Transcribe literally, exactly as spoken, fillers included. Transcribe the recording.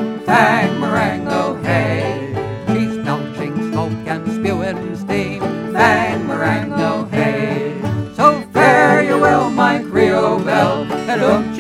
Fang Marengo, hey. She's belching smoke and spewing steam. Fang Marengo, hey. So fare you well, my Creole belle, and look